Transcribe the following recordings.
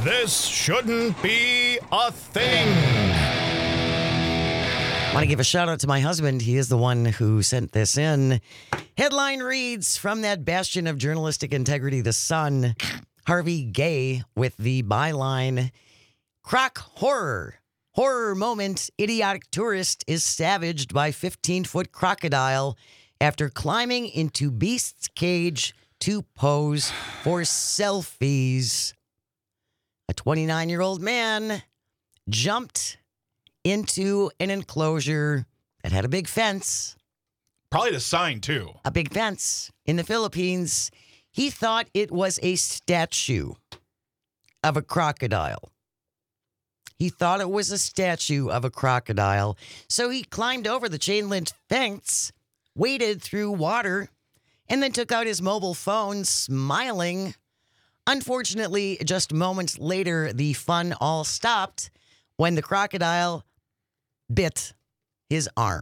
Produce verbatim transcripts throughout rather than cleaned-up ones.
This shouldn't be a thing. I want to give a shout out to my husband. He is the one who sent this in. Headline reads from that bastion of journalistic integrity, The Sun, Harvey Gay with the byline, Croc Horror. Horror moment, idiotic tourist is savaged by fifteen-foot crocodile after climbing into beast's cage to pose for selfies. A twenty-nine-year-old man jumped into an enclosure that had a big fence. Probably the sign, too. A big fence in the Philippines. He thought it was a statue of a crocodile. He thought it was a statue of a crocodile. So he climbed over the chain-link fence, waded through water, and then took out his mobile phone, smiling. Unfortunately, just moments later, the fun all stopped when the crocodile bit his arm.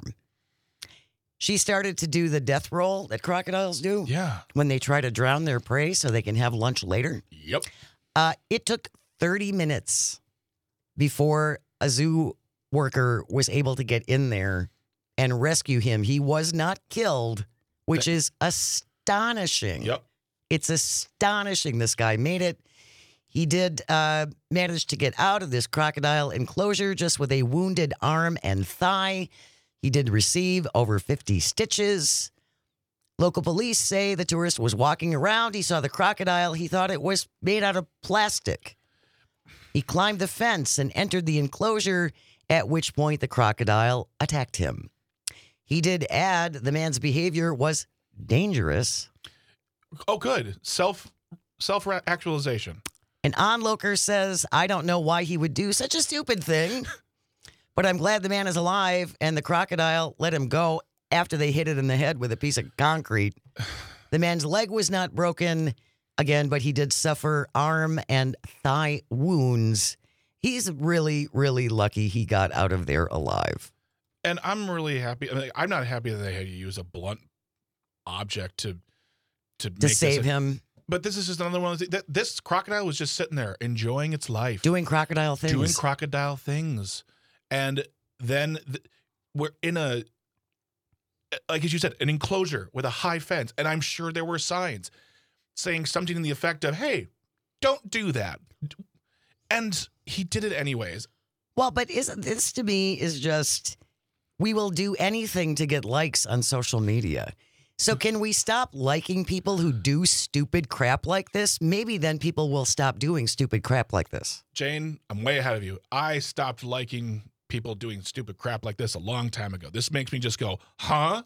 She started to do the death roll that crocodiles do. Yeah. When they try to drown their prey so they can have lunch later. Yep. Uh, it took thirty minutes before a zoo worker was able to get in there and rescue him. He was not killed, which is astonishing. Yep. It's astonishing this guy made it. He did uh, manage to get out of this crocodile enclosure just with a wounded arm and thigh. He did receive over fifty stitches. Local police say the tourist was walking around. He saw the crocodile. He thought it was made out of plastic. He climbed the fence and entered the enclosure, at which point the crocodile attacked him. He did add the man's behavior was dangerous. Oh, good. Self, self-actualization. An onlooker says, I don't know why he would do such a stupid thing, but I'm glad the man is alive and the crocodile let him go after they hit it in the head with a piece of concrete. The man's leg was not broken again, but he did suffer arm and thigh wounds. He's really, really lucky he got out of there alive. And I'm really happy. I mean, I'm not happy that they had to use a blunt object to to, To make save this a, him. But this is just another one of the, that this crocodile was just sitting there enjoying its life, Doing crocodile things. doing crocodile things, and then th- we're in a, like as you said, an enclosure with a high fence, and I'm sure there were signs saying something in the effect of, "Hey, don't do that," and he did it anyways. Well, but isn't this to me is just, we will do anything to get likes on social media. So can we stop liking people who do stupid crap like this? Maybe then people will stop doing stupid crap like this. Jane, I'm way ahead of you. I stopped liking people doing stupid crap like this a long time ago. This makes me just go, huh?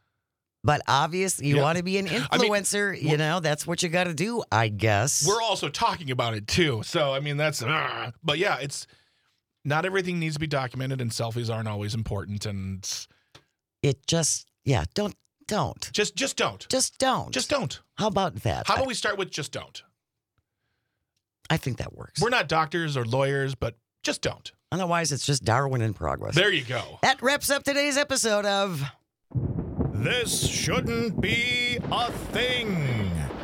But obviously, you Yeah. want to be an influencer, I mean, you know, that's what you got to do, I guess. We're also talking about it too. So, I mean, that's, uh, but yeah, it's not everything needs to be documented and selfies aren't always important. And It just, yeah, don't, don't. just, just don't. Just don't. Just don't. How about that? How about we start with just don't? I think that works. We're not doctors or lawyers, but just don't. Otherwise, it's just Darwin in progress. There you go. That wraps up today's episode of This shouldn't be a thing.